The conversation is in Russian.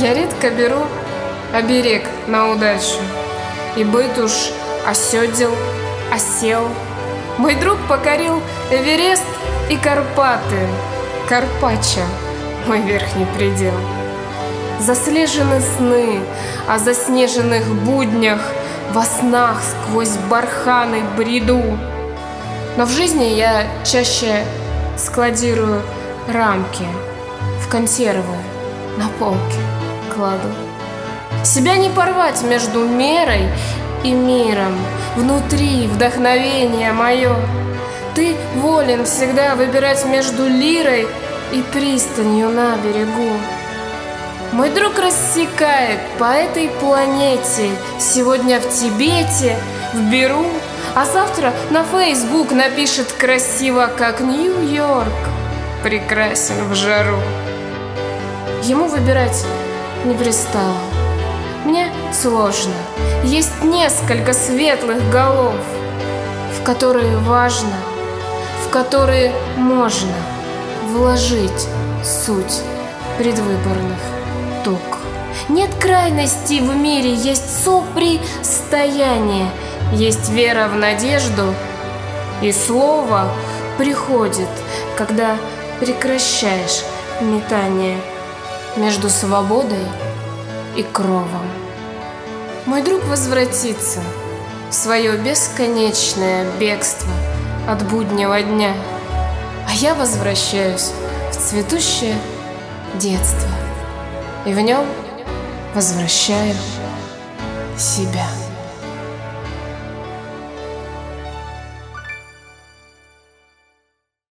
Я редко беру оберег на удачу, и быт уж осел. Мой друг покорил Эверест и Карпаты. Карпаччо — мой верхний предел. Заслежены сны о заснеженных буднях, во снах сквозь барханы бреду. Но в жизни я чаще складирую рамки, в консервы на полке кладу. Себя не порвать между мерой и миром, внутри вдохновение мое. Ты волен всегда выбирать между лирой и пристанью на берегу. Мой друг рассекает по этой планете, сегодня в Тибете, в Беру, а завтра на Facebook напишет красиво, как Нью-Йорк прекрасен в жару. Ему выбирать не пристало. Мне сложно. Есть несколько светлых голов, в которые важно, в которые можно вложить суть предвыборных туг. Нет крайностей в мире, есть сопристояние, есть вера в надежду, и слово приходит, когда прекращаешь метание между свободой и кровом. Мой друг возвратится в свое бесконечное бегство от буднего дня, а я возвращаюсь в цветущее детство и в нем возвращаю себя.